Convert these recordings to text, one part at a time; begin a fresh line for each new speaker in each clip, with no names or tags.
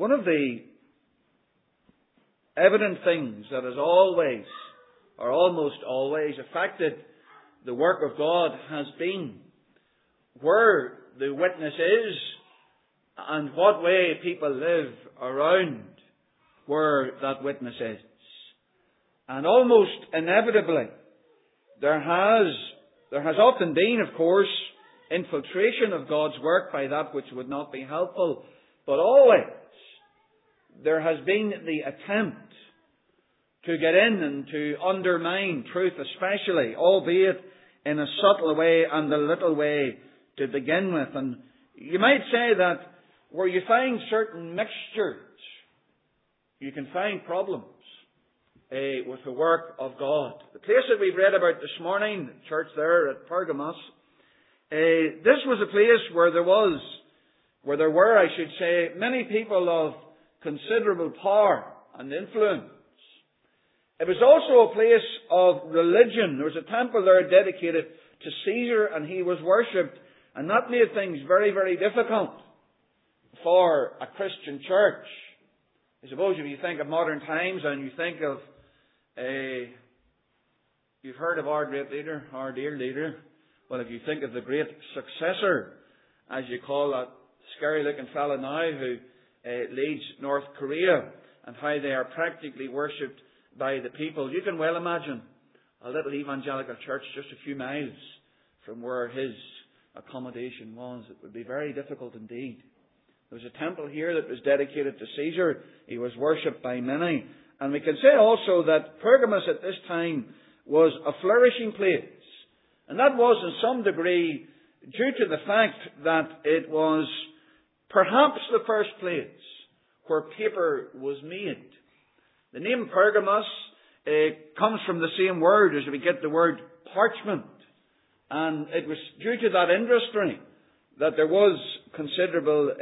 One of the evident things that has always, or almost always, affected the work of God has been where the witness is and what way people live around where that witness is. And almost inevitably, there has often been, of course, infiltration of God's work by that which would not be helpful, but always there has been the attempt to get in and to undermine truth especially, albeit in a subtle way and a little way to begin with. And you might say that where you find certain mixtures, you can find problems with the work of God. The place that we've read about this morning, the church there at Pergamos, this was a place where there were, I should say, many people of considerable power and influence. It was also a place of religion. There was a temple there dedicated to Caesar, and he was worshipped, and that made things very, very difficult for a Christian church. I suppose if you think of modern times and you think of you've heard of our great leader, our dear leader. Well, if you think of the great successor, as you call that scary-looking fella now who leads North Korea, and how they are practically worshipped by the people, you can well imagine a little evangelical church just a few miles from where his accommodation was. It would be very difficult indeed. There was a temple here that was dedicated to Caesar. He was worshipped by many. And we can say also that Pergamos at this time was a flourishing place. And that was in some degree due to the fact that it was perhaps the first place where paper was made. The name Pergamos comes from the same word as we get the word parchment. And it was due to that industry that there was considerable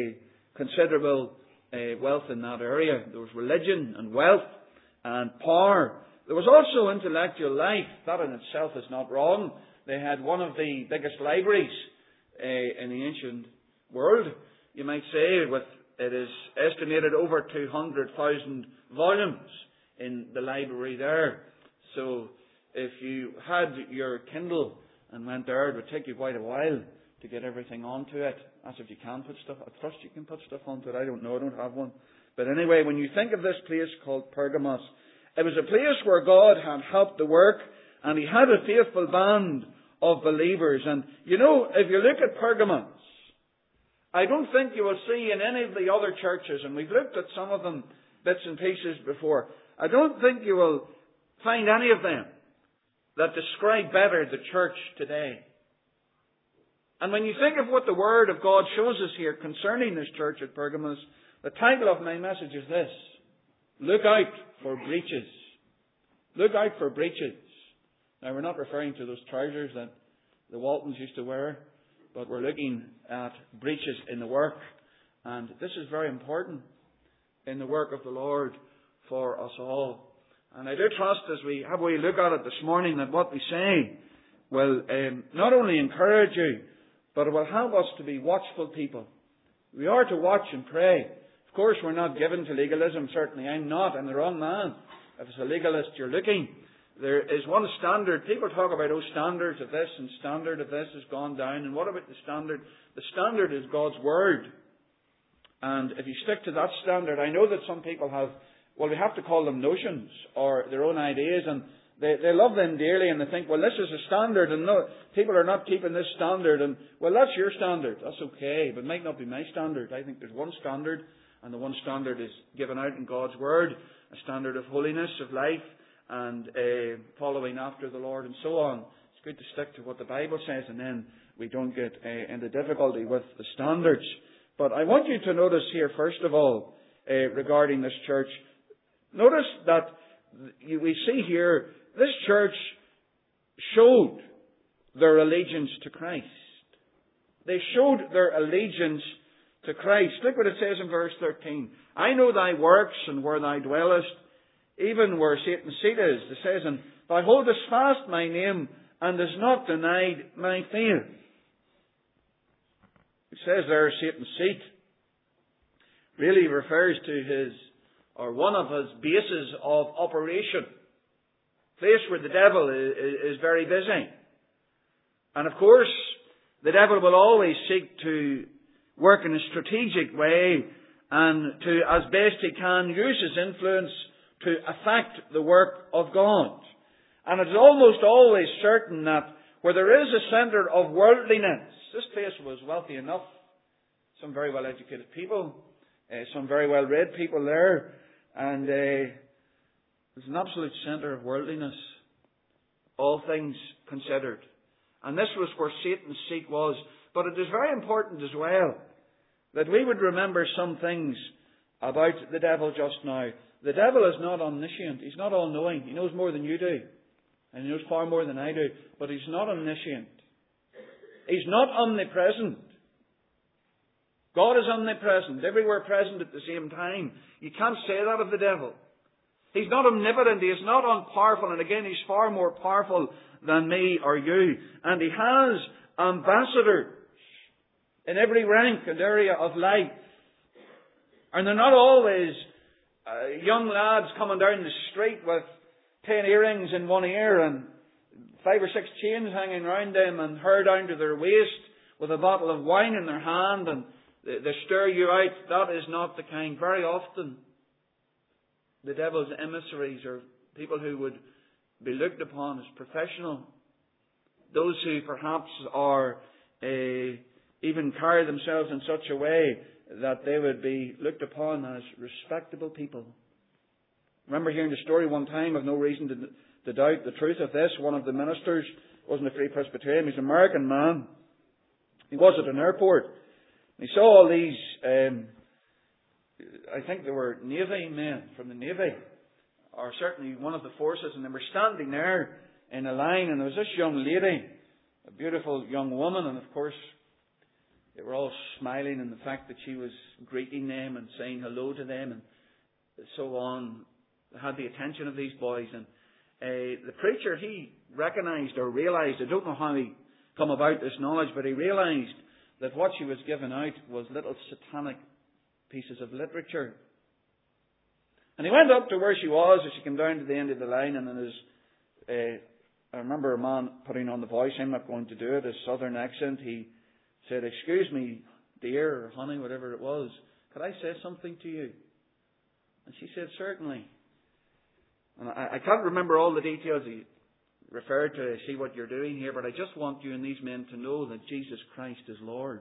wealth in that area. There was religion and wealth and power. There was also intellectual life. That in itself is not wrong. They had one of the biggest libraries in the ancient world, you might say. It is estimated over 200,000 volumes in the library there. So if you had your Kindle and went there, it would take you quite a while to get everything onto it. As if you can put stuff. I trust you can put stuff onto it. I don't know. I don't have one. But anyway, when you think of this place called Pergamos, it was a place where God had helped the work, and He had a faithful band of believers. And you know, if you look at Pergamos, I don't think you will see in any of the other churches, and we've looked at some of them bits and pieces before, I don't think you will find any of them that describe better the church today. And when you think of what the Word of God shows us here concerning this church at Pergamos, the title of my message is this: Look out for breaches. Look out for breaches. Now, we're not referring to those trousers that the Waltons used to wear, but we're looking at breaches in the work. And this is very important in the work of the Lord for us all. And I do trust as we have a wee look at it this morning that what we say will not only encourage you, but it will help us to be watchful people. We are to watch and pray. Of course, we're not given to legalism. Certainly I'm not. I'm the wrong man. If it's a legalist you're looking, there is one standard. People talk about, standards of this and standard of this has gone down. And what about the standard? The standard is God's Word. And if you stick to that standard, I know that some people have, we have to call them notions or their own ideas, and they love them dearly, and they think, well, this is a standard, and no, people are not keeping this standard, and well, that's your standard. That's okay, but it might not be my standard. I think there's one standard, and the one standard is given out in God's Word, a standard of holiness, of life, and following after the Lord, and so on. It's good to stick to what the Bible says, and then we don't get into difficulty with the standards. But I want you to notice here, first of all, regarding this church, notice that we see here, this church showed their allegiance to Christ. They showed their allegiance to Christ. Look what it says in verse 13. I know thy works and where thou dwellest, even where Satan's seat is. It says, and thou holdest fast my name and hast not denied my faith. It says there, Satan's seat. really refers to his, or one of his bases of operation. Place where the devil is very busy. And of course, the devil will always seek to work in a strategic way and to, as best he can, use his influence to affect the work of God. And it's almost always certain that where there is a centre of worldliness, this place was wealthy enough, some very well educated people, some very well read people there, and it's an absolute centre of worldliness, all things considered. And this was where Satan's seat was. But it is very important as well that we would remember some things about the devil just now. The devil is not omniscient. He's not all-knowing. He knows more than you do. And he knows far more than I do. But he's not omniscient. He's not omnipresent. God is omnipresent, everywhere present at the same time. You can't say that of the devil. He's not omnipotent. He is not all-powerful. And again, he's far more powerful than me or you. And he has ambassadors in every rank and area of life. And they're not always young lads coming down the street with 10 earrings in one ear and 5 or 6 chains hanging round them and hair down to their waist with a bottle of wine in their hand and they stir you out. That is not the kind. Very often, the devil's emissaries are people who would be looked upon as professional. Those who perhaps are even carry themselves in such a way that they would be looked upon as respectable people. I remember hearing the story one time, I've no reason to doubt the truth of this. One of the ministers wasn't a Free Presbyterian, he's an American man. He was at an airport. He saw all these, I think they were Navy men from the Navy, or certainly one of the forces, and they were standing there in a line, and there was this young lady, a beautiful young woman, and of course they were all smiling in the fact that she was greeting them and saying hello to them and so on. They had the attention of these boys, and the preacher, he recognised or realised, I don't know how he come about this knowledge, but he realised that what she was giving out was little satanic pieces of literature. And he went up to where she was as she came down to the end of the line, and in his, I remember a man putting on the voice, I'm not going to do it, his southern accent, he said, "Excuse me, dear," or honey, whatever it was, "could I say something to you?" And she said, "Certainly." And I can't remember all the details he referred to, "See what you're doing here, but I just want you and these men to know that Jesus Christ is Lord."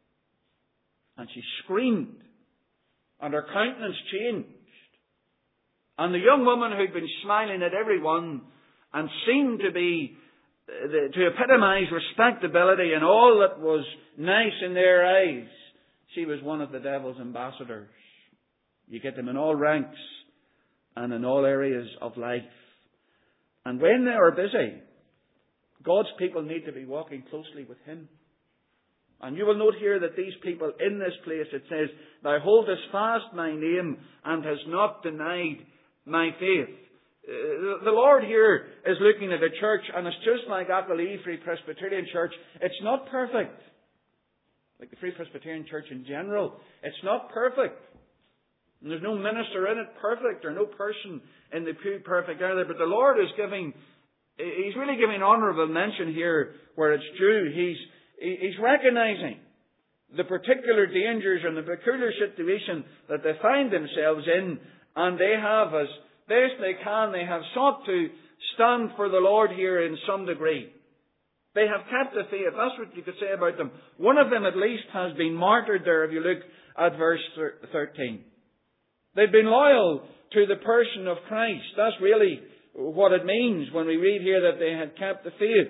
And she screamed, and her countenance changed. And the young woman who'd been smiling at everyone and seemed to be, to epitomise respectability and all that was nice in their eyes, she was one of the devil's ambassadors. You get them in all ranks and in all areas of life. And when they are busy, God's people need to be walking closely with Him. And you will note here that these people in this place, it says, "Thou holdest fast my name and hast not denied my faith." The Lord here is looking at a church, and it's just like Ackle Free Presbyterian Church. It's not perfect. Like the Free Presbyterian Church in general. It's not perfect. And there's no minister in it perfect, or no person in the pew perfect either. But the Lord is He's really giving honourable mention here where it's due. He's recognising the particular dangers and the peculiar situation that they find themselves in, and they have, as best they can, they have sought to stand for the Lord here in some degree. They have kept the faith. That's what you could say about them. One of them at least has been martyred there, if you look at verse 13. They've been loyal to the person of Christ. That's really what it means when we read here that they had kept the faith.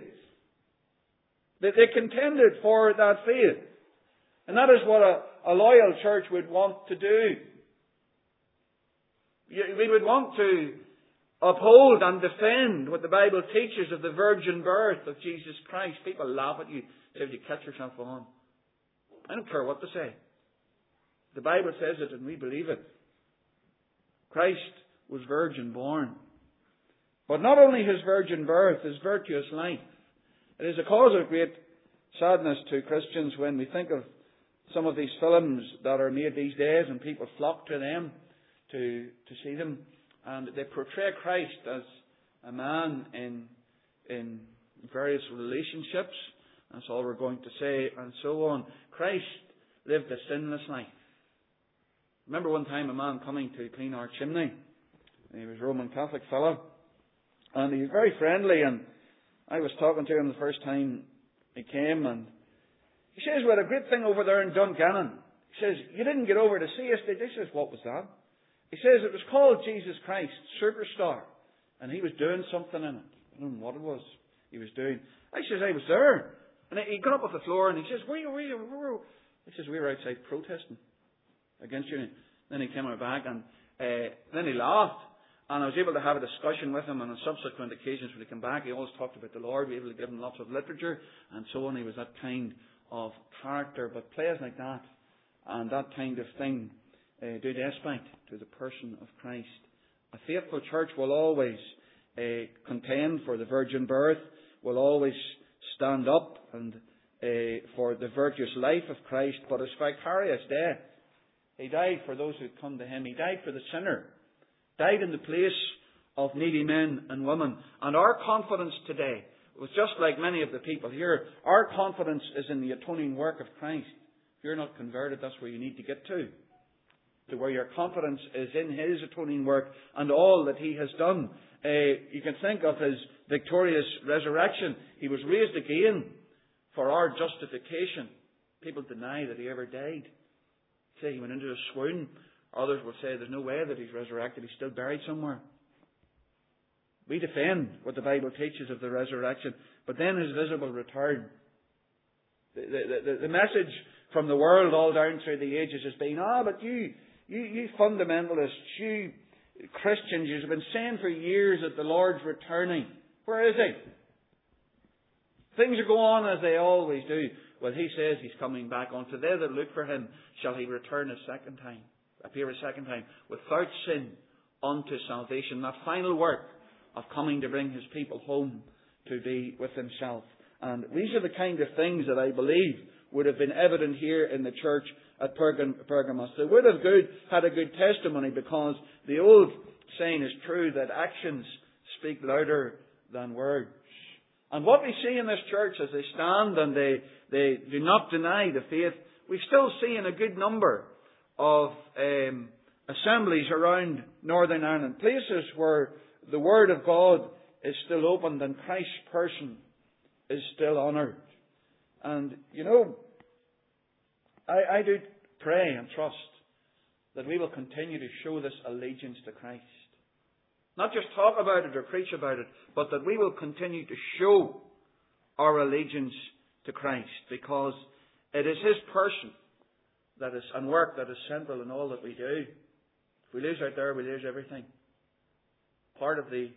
That they contended for that faith. And that is what a loyal church would want to do. We would want to uphold and defend what the Bible teaches of the virgin birth of Jesus Christ. People laugh at you, say, "You catch yourself on." I don't care what they say. The Bible says it and we believe it. Christ was virgin born. But not only His virgin birth, His virtuous life. It is a cause of great sadness to Christians when we think of some of these films that are made these days, and people flock to them to see them, and they portray Christ as a man in various relationships. That's all we're going to say, and so on. Christ lived a sinless life. Remember one time a man coming to clean our chimney. He was a Roman Catholic fellow, and he was very friendly, and I was talking to him the first time he came, and he says, "We had a great thing over there in Dungannon." He says, "You didn't get over to see us, did you?" I says, "What was that?" He says, "It was called Jesus Christ Superstar, and he was doing something in it." I don't know what it was he was doing. I says, "I was there." And he got up off the floor and he says, "Where are you?" He says, "We were outside protesting against you." Then he came back and then he laughed. And I was able to have a discussion with him, and on subsequent occasions when he came back, he always talked about the Lord. We were able to give him lots of literature and so on. He was that kind of character. But plays like that and that kind of thing do despite to the person of Christ. A faithful church will always contend for the virgin birth, will always stand up and for the virtuous life of Christ, but his vicarious death. He died for those who come to him. He died for the sinner. Died in the place of needy men and women. And our confidence today was just like many of the people here. Our confidence is in the atoning work of Christ. If you're not converted, that's where you need to get to where your confidence is in His atoning work and all that He has done. You can think of His victorious resurrection. He was raised again for our justification. People deny that He ever died. Say He went into a swoon. Others will say there's no way that He's resurrected. He's still buried somewhere. We defend what the Bible teaches of the resurrection. But then His visible return. The message from the world all down through the ages has been, but you fundamentalists, you Christians, you've been saying for years that the Lord's returning. Where is He? Things are going on as they always do. Well, He says He's coming back. Unto they that look for Him shall He return a second time. Appear a second time. Without sin unto salvation. That final work of coming to bring His people home to be with Himself. And these are the kind of things that I believe would have been evident here in the church at Pergamos. They would have had a good testimony, because the old saying is true that actions speak louder than words. And what we see in this church as they stand and they do not deny the faith, we still see in a good number of assemblies around Northern Ireland, places where the Word of God is still opened and Christ's person is still honoured. And, I do pray and trust that we will continue to show this allegiance to Christ. Not just talk about it or preach about it, but that we will continue to show our allegiance to Christ, because it is His person that is and work that is central in all that we do. If we lose out there, we lose everything. Part of the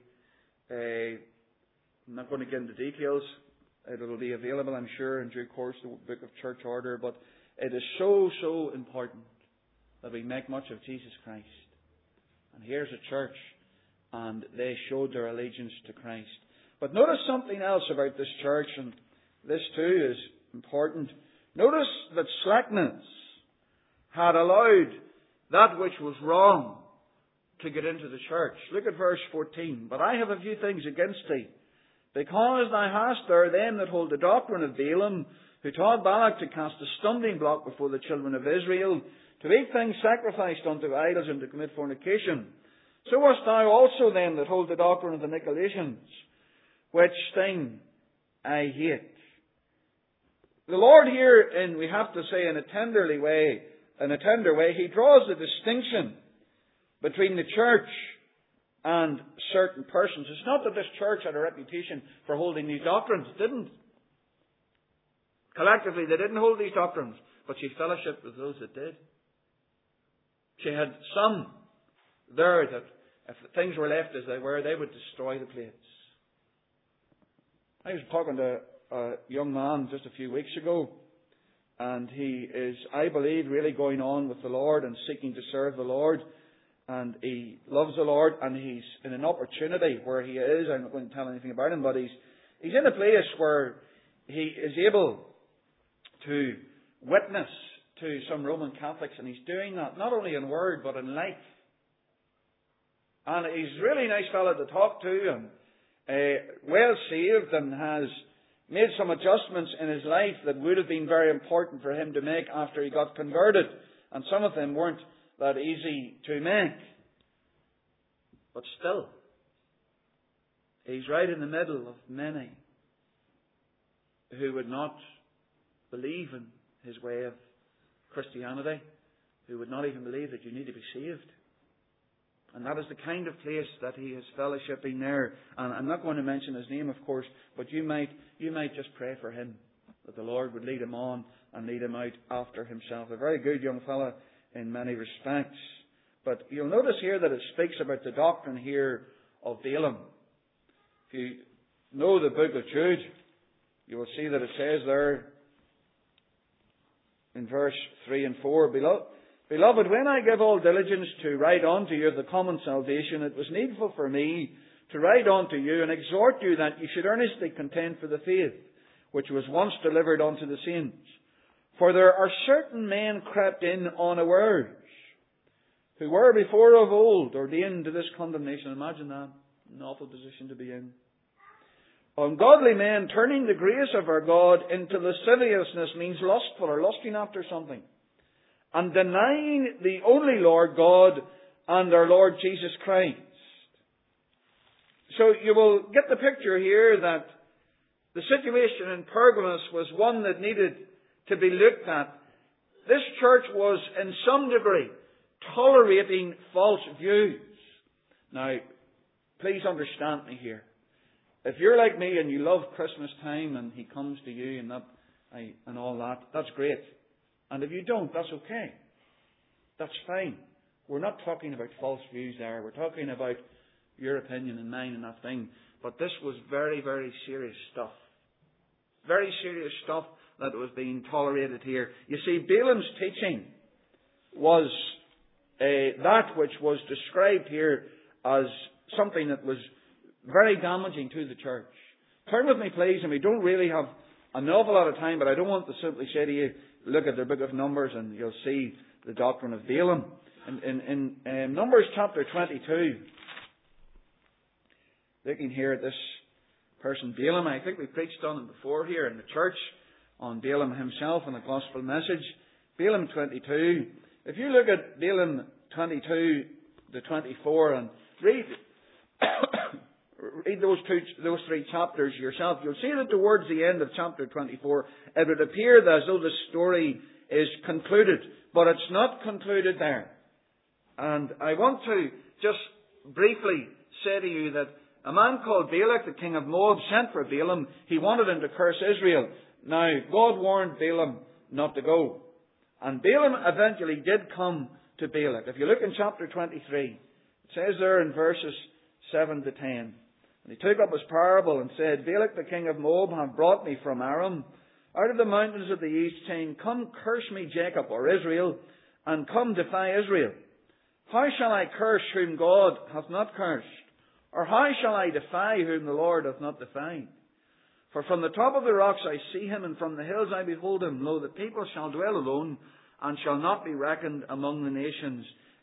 I'm not going to get into details. It will be available, I'm sure, in due course, the Book of Church Order. But it is so important that we make much of Jesus Christ. And here's a church, and they showed their allegiance to Christ. But notice something else about this church, and this too is important. Notice that slackness had allowed that which was wrong to get into the church. Look at verse 14. But I have a few things against thee, because thou hast there them that hold the doctrine of Balaam, who taught Balak to cast a stumbling block before the children of Israel, to eat things sacrificed unto idols, and to commit fornication. So hast thou also them that hold the doctrine of the Nicolaitans, which thing I hate. The Lord here, and we have to say in a tender way, He draws a distinction between the church and certain persons. It's not that this church had a reputation for holding these doctrines. It didn't. Collectively, they didn't hold these doctrines, but she fellowshiped with those that did. She had some there that if things were left as they were, they would destroy the place. I was talking to a young man just a few weeks ago, and he is, I believe, really going on with the Lord and seeking to serve the Lord. And he loves the Lord, and he's in an opportunity where he is. I'm not going to tell anything about him, but he's in a place where he is able to witness to some Roman Catholics, and he's doing that not only in word but in life. And he's a really nice fellow to talk to, and well saved, and has made some adjustments in his life that would have been very important for him to make after he got converted. And some of them weren't that easy to make. But still, he's right in the middle of many who would not believe in his way of Christianity, who would not even believe that you need to be saved. And that is the kind of place that he is fellowshipping there. And I'm not going to mention his name, of course, but you might just pray for him, that the Lord would lead him on and lead him out after himself. A very good young fellow in many respects. But you'll notice here that it speaks about the doctrine here of Balaam. If you know the book of Jude, you will see that it says there in verse 3 and 4, Beloved, when I give all diligence to write unto you of the common salvation, it was needful for me to write unto you and exhort you that you should earnestly contend for the faith, which was once delivered unto the saints. For there are certain men crept in unawares, who were before of old ordained to this condemnation. Imagine that, an awful position to be in. Ungodly men turning the grace of our God into lasciviousness, means lustful or lusting after something, and denying the only Lord God and our Lord Jesus Christ. So you will get the picture here that the situation in Pergamos was one that needed to be looked at. This church was in some degree tolerating false views. Now, please understand me here. If you're like me and you love Christmas time and he comes to you and all that, that's great. And if you don't, that's okay. That's fine. We're not talking about false views there. We're talking about your opinion and mine and that thing. But this was very, very serious stuff. Very serious stuff that was being tolerated here. You see, Balaam's teaching was that which was described here as something that was very damaging to the church. Turn with me, please, and we don't really have an awful lot of time, but I don't want to simply say to you, look at the book of Numbers and you'll see the doctrine of Balaam. In Numbers chapter 22, looking here at this person Balaam, I think we preached on him before here in the church, on Balaam himself and the gospel message. Balaam 22. If you look at Balaam 22 to 24 and read those three chapters yourself, you'll see that towards the end of chapter 24, it would appear as though the story is concluded, but it's not concluded there. And I want to just briefly say to you that a man called Balak, the king of Moab, sent for Balaam. He wanted him to curse Israel. Now, God warned Balaam not to go. And Balaam eventually did come to Balak. If you look in chapter 23, it says there in verses 7 to 10, And he took up his parable and said, Balak the king of Moab hath brought me from Aram, out of the mountains of the east, saying, Come curse me Jacob, or Israel, and come defy Israel. How shall I curse whom God hath not cursed? Or how shall I defy whom the Lord hath not defied? For from the top of the rocks I see him, and from the hills I behold him. Lo, the people shall dwell alone, and shall not be reckoned among the nations.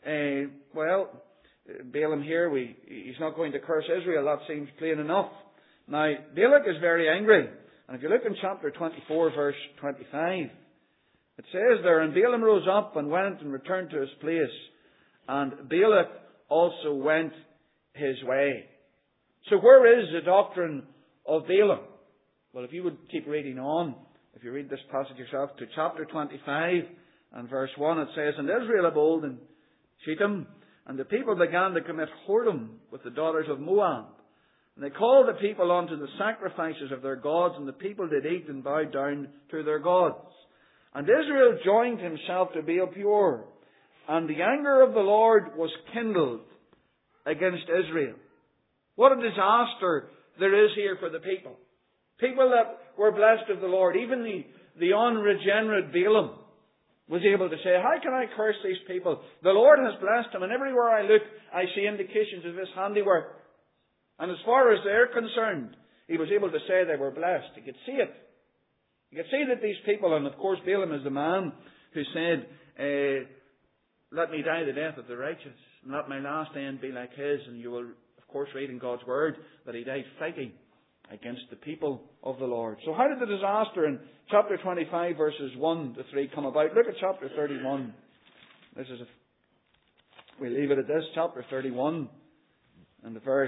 Balaam here, he's not going to curse Israel. That seems plain enough. Now, Balak is very angry. And if you look in chapter 24, verse 25, it says there, And Balaam rose up and went and returned to his place. And Balak also went his way. So where is the doctrine of Balaam? Well, if you would keep reading on, if you read this passage yourself to chapter 25 and verse 1, it says, And Israel abode in Shittim, and the people began to commit whoredom with the daughters of Moab. And they called the people unto the sacrifices of their gods, and the people did eat and bow down to their gods. And Israel joined himself to Baal Peor, and the anger of the Lord was kindled against Israel. What a disaster there is here for the people. People that were blessed of the Lord. Even the unregenerate Balaam was able to say, How can I curse these people? The Lord has blessed them, and everywhere I look, I see indications of His handiwork. And as far as they're concerned, he was able to say they were blessed. He could see it. He could see that these people, and of course Balaam is the man who said, let me die the death of the righteous, and let my last end be like his. And you will, of course, read in God's Word that he died fighting against the people of the Lord. So how did the disaster in chapter 25, verses 1 to 3 come about? Look at chapter 31. We leave it at this, chapter 31, and the verse.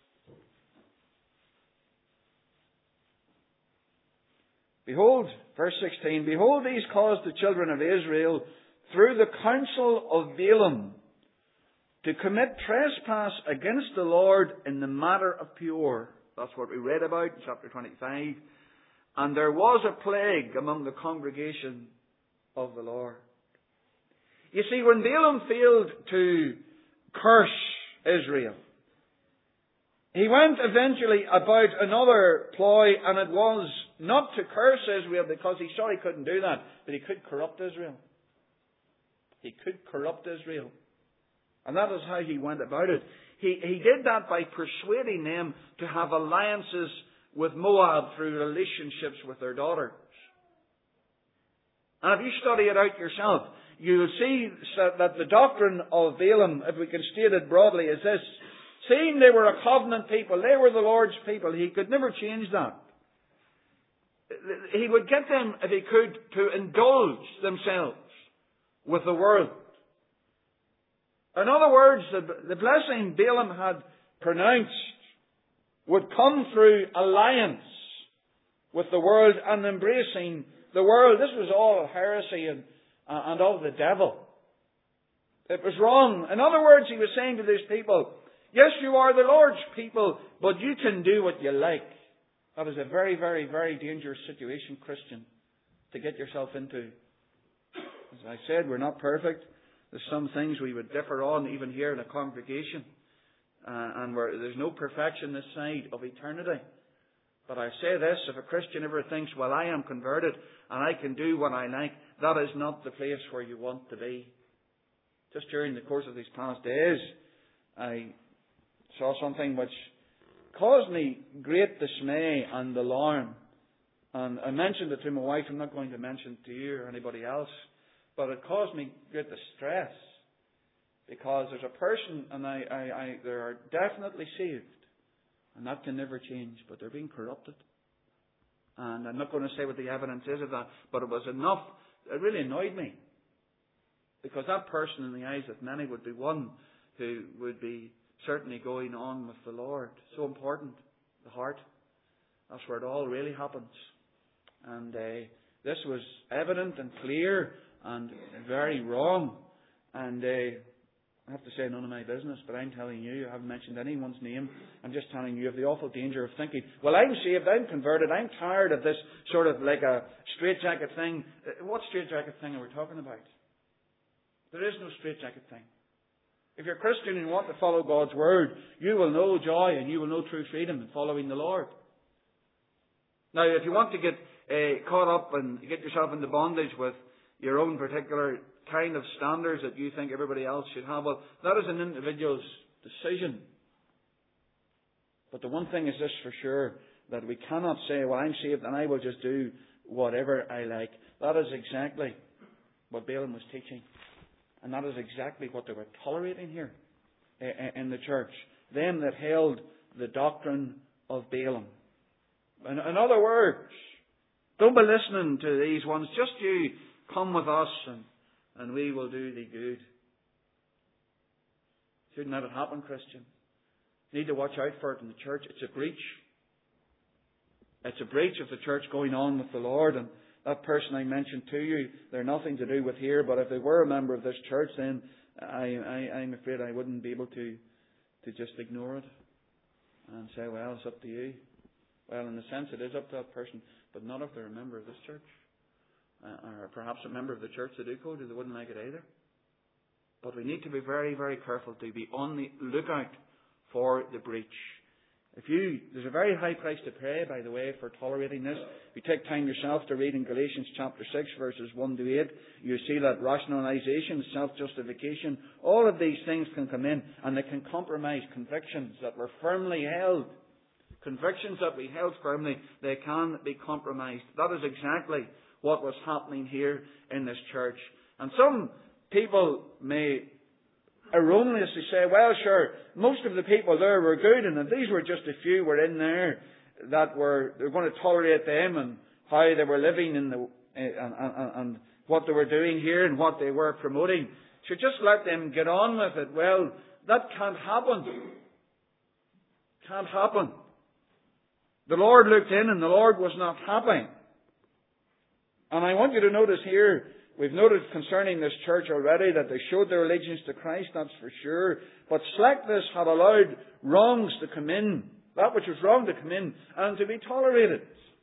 Behold, verse 16, behold, these caused the children of Israel through the counsel of Balaam to commit trespass against the Lord in the matter of Peor. That's what we read about in chapter 25. And there was a plague among the congregation of the Lord. You see, when Balaam failed to curse Israel, he went eventually about another ploy, and it was not to curse Israel because he saw he couldn't do that, but he could corrupt Israel. He could corrupt Israel. And that is how he went about it. He did that by persuading them to have alliances with Moab through relationships with their daughters. And if you study it out yourself, you'll see that the doctrine of Balaam, if we can state it broadly, is this. Seeing they were a covenant people, they were the Lord's people, he could never change that. He would get them, if he could, to indulge themselves with the world. In other words, the blessing Balaam had pronounced would come through alliance with the world and embracing the world. This was all heresy and of the devil. It was wrong. In other words, he was saying to these people, yes, you are the Lord's people, but you can do what you like. That is a very, very, very dangerous situation, Christian, to get yourself into. As I said, we're not perfect. There's some things we would differ on, even here in a congregation. And there's no perfection this side of eternity. But I say this, if a Christian ever thinks, well, I am converted and I can do what I like, that is not the place where you want to be. Just during the course of these past days, I saw something which caused me great dismay and alarm. And I mentioned it to my wife. I'm not going to mention it to you or anybody else. But it caused me great distress. Because there's a person, and they are definitely saved. And that can never change. But they're being corrupted. And I'm not going to say what the evidence is of that. But it was enough. It really annoyed me. Because that person, in the eyes of many, would be one who would be certainly going on with the Lord. So important. The heart. That's where it all really happens. And this was evident and clear and very wrong. And I have to say none of my business, but I'm telling you, I haven't mentioned anyone's name. I'm just telling you of the awful danger of thinking, well, I'm saved, I'm converted, I'm tired of this sort of like a straitjacket thing. What straitjacket thing are we talking about? There is no straitjacket thing. If you're a Christian and you want to follow God's Word, you will know joy and you will know true freedom in following the Lord. Now, if you want to get caught up and get yourself into bondage with your own particular kind of standards that you think everybody else should have, well, that is an individual's decision. But the one thing is this for sure, that we cannot say, well, I'm saved and I will just do whatever I like. That is exactly what Balaam was teaching. And that is exactly what they were tolerating here in the church. Them that held the doctrine of Balaam. In other words, don't be listening to these ones. Just you come with us and we will do thee good. Shouldn't let it happen, Christian. You need to watch out for it in the church. It's a breach. It's a breach of the church going on with the Lord. And that person I mentioned to you, they're nothing to do with here, but if they were a member of this church, then I'm afraid I wouldn't be able to just ignore it and say, well, it's up to you. Well, in a sense, it is up to that person, but not if they're a member of this church. Or perhaps a member of the church that do go to, they wouldn't like it either. But we need to be very, very careful to be on the lookout for the breach. There's a very high price to pay, by the way, for tolerating this. If you take time yourself to read in Galatians chapter 6, verses 1 to 8, you see that rationalization, self-justification, all of these things can come in and they can compromise convictions that were firmly held. Convictions that we held firmly, they can be compromised. That is exactly what was happening here in this church. And some people may erroneously say, well, sure, most of the people there were good, and if these were just a few were in there that they're going to tolerate them and how they were living and what they were doing here and what they were promoting. Should just let them get on with it. Well, that can't happen. Can't happen. The Lord looked in and the Lord was not happy. And I want you to notice here, we've noted concerning this church already that they showed their allegiance to Christ, that's for sure. But slackness had allowed wrongs to come in, that which was wrong to come in, and to be tolerated.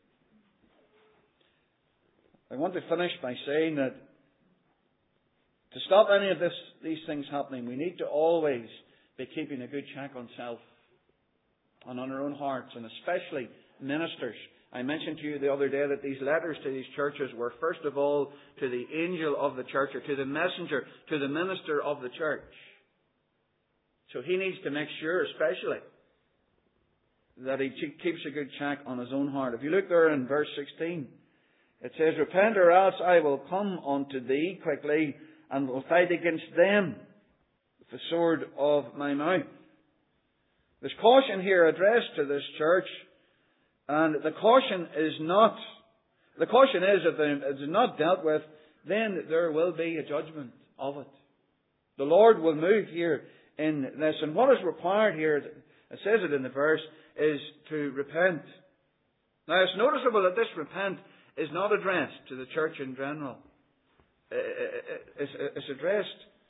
I want to finish by saying that to stop any of these things happening, we need to always be keeping a good check on self and on our own hearts, and especially ministers. I mentioned to you the other day that these letters to these churches were first of all to the angel of the church, or to the messenger, to the minister of the church. So he needs to make sure especially that he keeps a good check on his own heart. If you look there in verse 16, it says, repent, or else I will come unto thee quickly, and will fight against them with the sword of my mouth. There's caution here addressed to this church, and the caution is if it is not dealt with, then there will be a judgment of it. The Lord will move here in this, and what is required here, it says it in the verse, is to repent. Now it's noticeable that this repent is not addressed to the church in general. It's addressed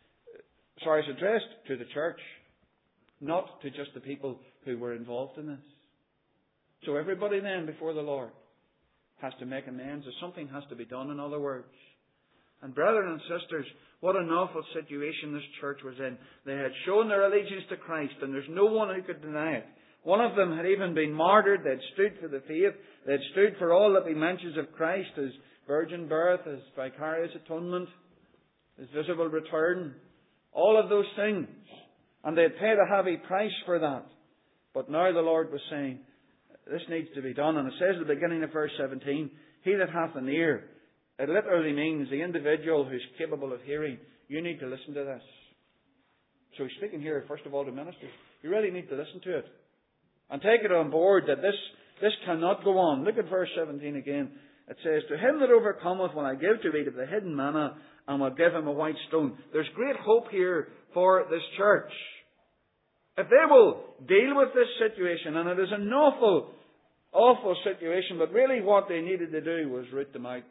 to the church, not to just the people who were involved in this. So everybody then before the Lord has to make amends, or something has to be done, in other words. And brethren and sisters, what an awful situation this church was in. They had shown their allegiance to Christ, and there's no one who could deny it. One of them had even been martyred. They'd stood for the faith. They'd stood for all that he mentions of Christ, his virgin birth, his vicarious atonement, his visible return, all of those things. And they'd paid a heavy price for that. But now the Lord was saying, this needs to be done. And it says at the beginning of verse 17, he that hath an ear. It literally means the individual who's capable of hearing. You need to listen to this. So he's speaking here, first of all, to ministers. You really need to listen to it. And take it on board that this cannot go on. Look at verse 17 again. It says, to him that overcometh will I give to eat of the hidden manna, and will give him a white stone. There's great hope here for this church. If they will deal with this situation, and it is an awful, awful situation, but really what they needed to do was root them out.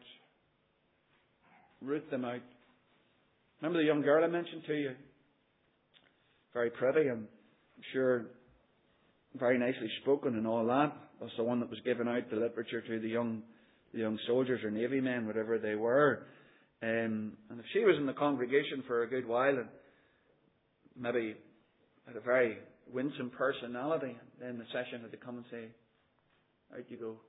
Root them out. Remember the young girl I mentioned to you? Very pretty, and I'm sure very nicely spoken and all that. That's the one that was giving out the literature to the young soldiers or navy men, whatever they were. And if she was in the congregation for a good while and maybe had a very winsome personality, then the session had to come and say, out you go.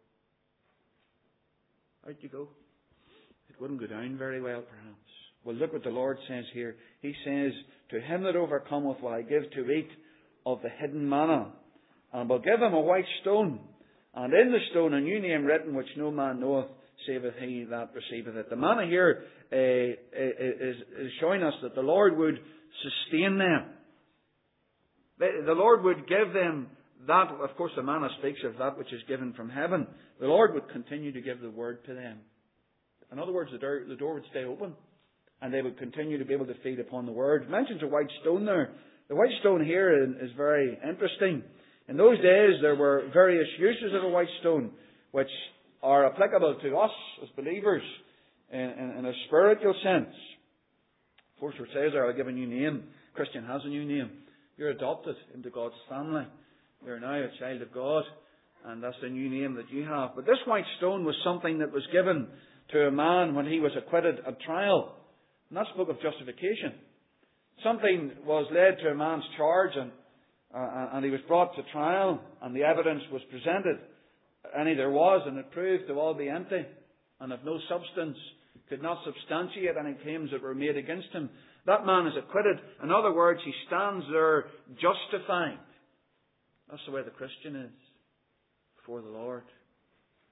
Out you go. It wouldn't go down very well, perhaps. Well, look what the Lord says here. He says, to him that overcometh will I give to eat of the hidden manna, and will give him a white stone, and in the stone a new name written, which no man knoweth, saveth he that receiveth it. The manna here is showing us that the Lord would sustain them. The Lord would give them that. Of course, the manna speaks of that which is given from heaven. The Lord would continue to give the word to them. In other words, the door would stay open, and they would continue to be able to feed upon the word. It mentions a white stone there. The white stone here is very interesting. In those days, there were various uses of a white stone, which are applicable to us as believers in a spiritual sense. Of course, it says there, I'll give a new name. Christian has a new name. You're adopted into God's family. You're now a child of God, and that's the new name that you have. But this white stone was something that was given to a man when he was acquitted at trial. And that spoke of justification. Something was laid to a man's charge, and he was brought to trial, and the evidence was presented. Any there was, and it proved to all be empty, and of no substance, could not substantiate any claims that were made against him. That man is acquitted. In other words, he stands there justified. That's the way the Christian is before the Lord.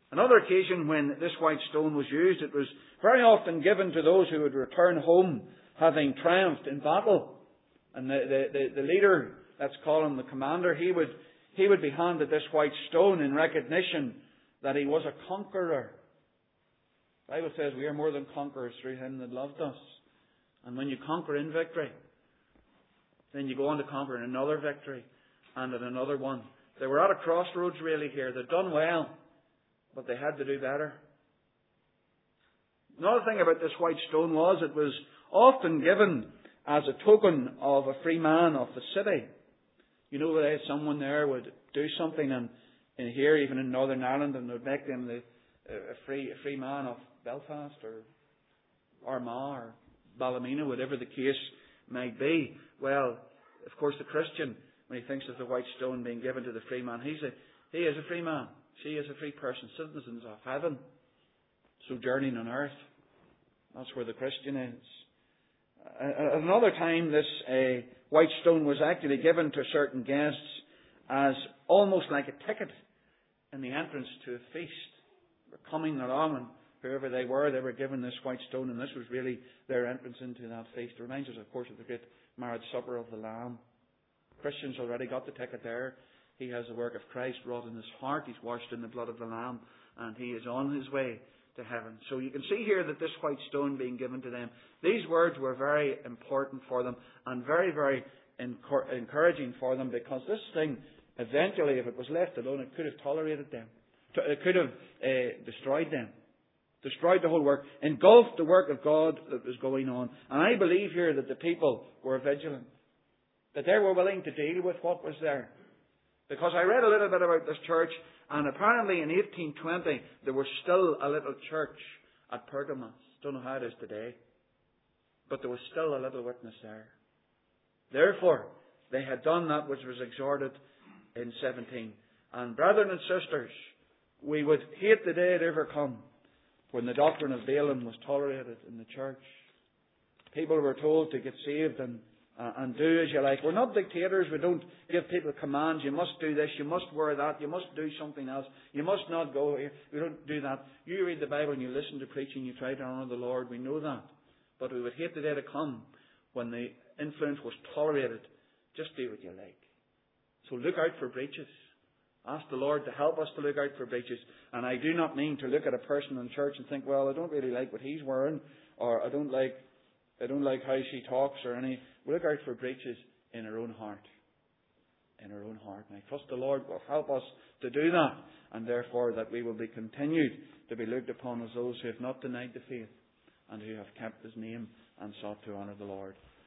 Another occasion when this white stone was used, it was very often given to those who would return home having triumphed in battle. And the leader, let's call him the commander, he would be handed this white stone in recognition that he was a conqueror. The Bible says we are more than conquerors through him that loved us. And when you conquer in victory, then you go on to conquer in another victory and in another one. They were at a crossroads really here. They'd done well, but they had to do better. Another thing about this white stone was it was often given as a token of a free man of the city. You know, that someone there would do something, and here, even in Northern Ireland, and would make them a free man of Belfast or Armagh or Ballymena, whatever the case might be. Well, of course, the Christian, when he thinks of the white stone being given to the free man, he is a free man. She is a free person, citizens of heaven, sojourning on earth. That's where the Christian is. Another time, this white stone was actually given to certain guests as almost like a ticket in the entrance to a feast. They were coming along, and whoever they were given this white stone, and this was really their entrance into that feast. It reminds us, of course, of the great marriage supper of the Lamb. Christians already got the ticket there. He has the work of Christ wrought in his heart. He's washed in the blood of the Lamb, and he is on his way to heaven. So you can see here that this white stone being given to them, these words were very important for them and very, very encouraging for them, because this thing, eventually, if it was left alone, it could have tolerated them. It could have destroyed them. Destroyed the whole work. Engulfed the work of God that was going on. And I believe here that the people were vigilant. That they were willing to deal with what was there. Because I read a little bit about this church, and apparently in 1820 there was still a little church at Pergamos. Don't know how it is today. But there was still a little witness there. Therefore, they had done that which was exhorted in 17. And brethren and sisters, we would hate the day it ever come when the doctrine of Balaam was tolerated in the church. People were told to get saved and do as you like. We're not dictators. We don't give people commands. You must do this. You must wear that. You must do something else. You must not go here. We don't do that. You read the Bible and you listen to preaching. You try to honour the Lord. We know that. But we would hate the day to come when the influence was tolerated. Just do what you like. So look out for breaches. Ask the Lord to help us to look out for breaches. And I do not mean to look at a person in church and think, well, I don't really like what he's wearing, or I don't like how she talks, or any. We look out for breaches in our own heart. In our own heart. And I trust the Lord will help us to do that, and therefore that we will be continued to be looked upon as those who have not denied the faith and who have kept his name and sought to honour the Lord.